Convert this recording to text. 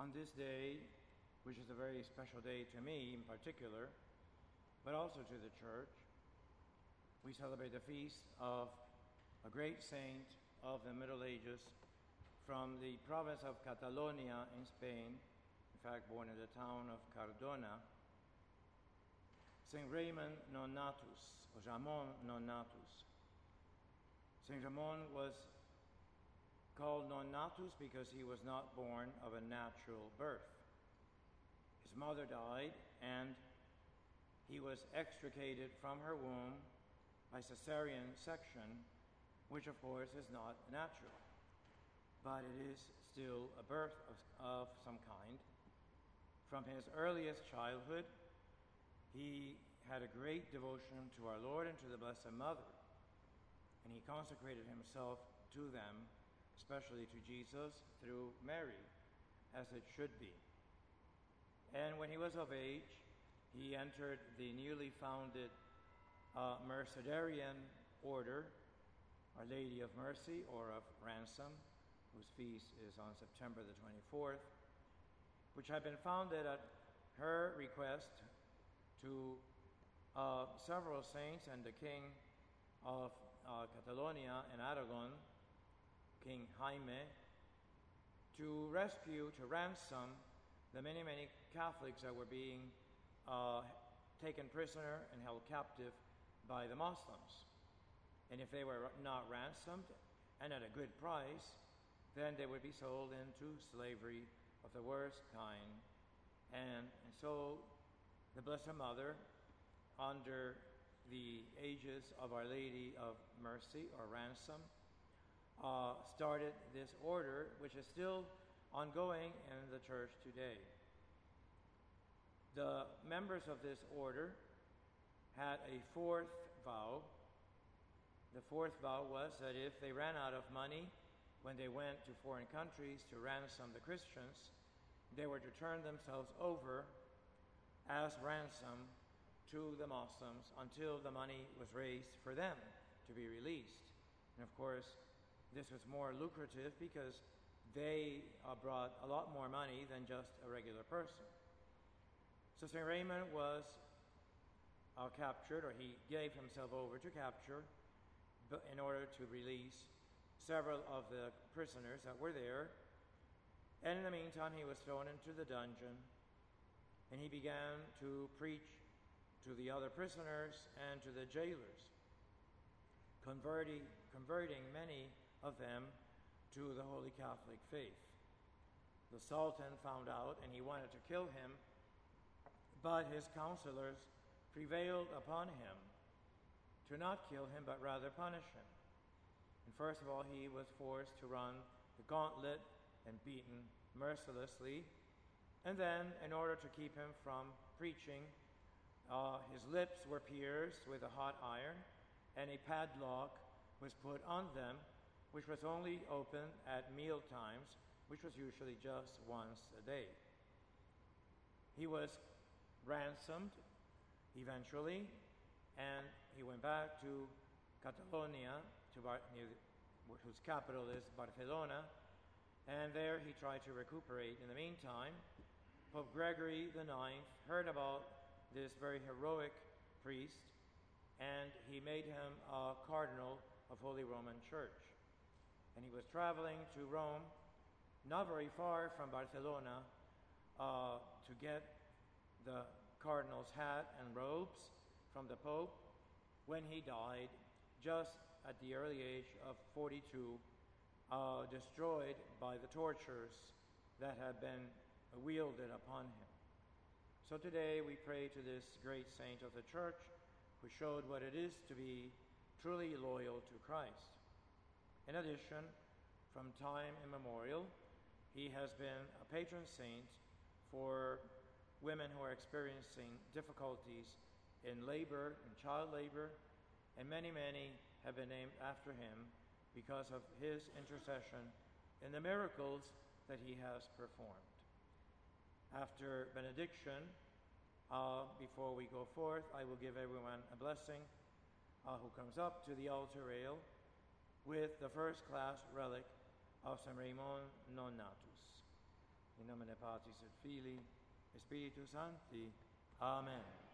On this day, which is a very special day to me in particular, but also to the Church, we celebrate the feast of a great saint of the Middle Ages from the province of Catalonia in Spain, in fact born in the town of Cardona, Saint Raymond Nonatus, or Ramon Nonatus. Saint Ramon was called Nonatus because he was not born of a natural birth. His mother died, and he was extricated from her womb by cesarean section, which of course is not natural, but it is still a birth of some kind. From his earliest childhood, he had a great devotion to our Lord and to the Blessed Mother, and he consecrated himself to them, especially to Jesus, through Mary, as it should be. And when he was of age, he entered the newly founded Mercedarian order, Our Lady of Mercy, or of Ransom, whose feast is on September the 24th, which had been founded at her request to several saints and the king of Catalonia and Aragon, King Jaime, to rescue, to ransom the many Catholics that were being taken prisoner and held captive by the Muslims. And if they were not ransomed and at a good price, then they would be sold into slavery of the worst kind. And so the Blessed Mother, under the aegis of Our Lady of Mercy, or Ransom, started this order, which is still ongoing in the Church today. The members of this order had a fourth vow. The fourth vow was that if they ran out of money when they went to foreign countries to ransom the Christians, they were to turn themselves over as ransom to the Muslims until the money was raised for them to be released. And of course, this was more lucrative because they brought a lot more money than just a regular person. So St. Raymond was captured, or he gave himself over to capture in order to release several of the prisoners that were there. And in the meantime, he was thrown into the dungeon, and he began to preach to the other prisoners and to the jailers, converting many of them to the Holy Catholic faith. The Sultan found out, and he wanted to kill him, but his counselors prevailed upon him to not kill him, but rather punish him. And first of all, he was forced to run the gauntlet and beaten mercilessly. And then, in order to keep him from preaching, his lips were pierced with a hot iron, and a padlock was put on them, which was only open at meal times, which was usually just once a day. He was ransomed eventually, and he went back to Catalonia, whose capital is Barcelona, and there he tried to recuperate. In the meantime, Pope Gregory IX heard about this very heroic priest, and he made him a cardinal of Holy Roman Church. And he was traveling to Rome, not very far from Barcelona, to get the cardinal's hat and robes from the Pope, when he died just at the early age of 42, destroyed by the tortures that had been wielded upon him. So today we pray to this great saint of the Church, who showed what it is to be truly loyal to Christ. In addition, from time immemorial, he has been a patron saint for women who are experiencing difficulties in labor, in child labor, and many have been named after him because of his intercession in the miracles that he has performed. After benediction, before we go forth, I will give everyone a blessing who comes up to the altar rail with the first class relic of St. Raymond Nonatus. in nomine Patris et Filii, et Spiritus Sancti. Amen.